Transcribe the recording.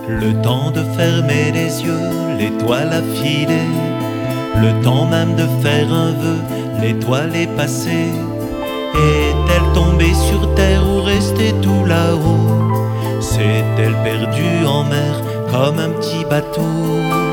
Le temps de fermer les yeux, l'étoile a filé. Le temps même de faire un vœu, l'étoile est passée. Est-elle tombée sur terre ou restée tout là-haut? S'est-elle perdue en mer comme un petit bateau?